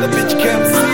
The bitch can't see.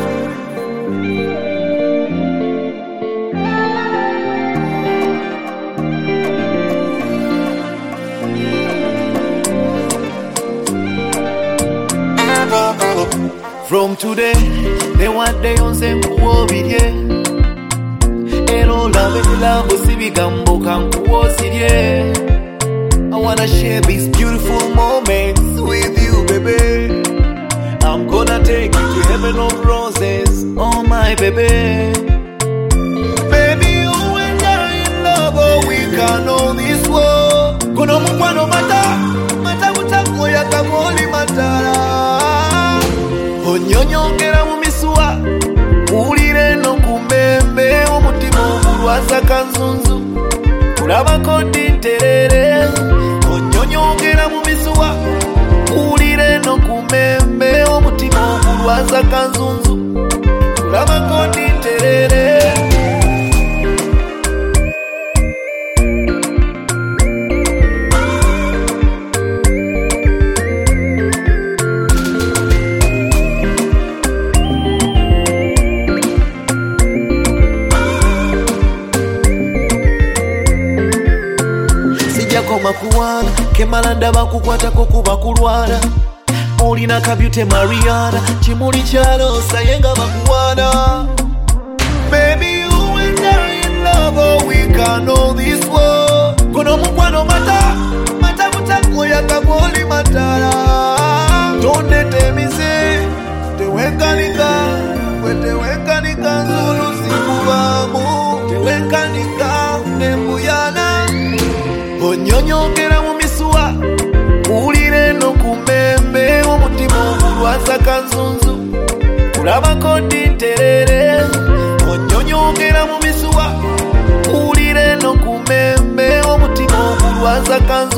From today, they want they on same kuobiye. Ero love usibigambo kankuosiye. I wanna share these beautiful moments with you, baby. I'm gonna take you to heaven of roses, oh my baby. Baby, you and I in love, oh we can know this world. Kono mkwano mata mutako ya kamoli matara. Onyonyongera mu misuwa ulire no kumembe omutima ogulwaza kanzunzu kulabako dinterere. Onyonyongera mu misuwa ulire no kumembe omutima ogulwaza kanzunzu kulabako dinterere. Koma kuwana kemalanda bakukwata kukuba kulwana olina kabyute Mariana chimuli chalo sayenga bakuwana. Baby, you and I in love, oh we can know this world. Kono mukwano mata mutako ya kamoli matara. Don't let me say tewekanika nzulu sikubamu tewekanika nembuyana. Onyonyongera mu misuwa ulire no kumembe omutima ogulwaza kanzunzu kulabako dinterere. Onyonyongera mu misuwa ulire no kumembe omutima ogulwaza kanzunzu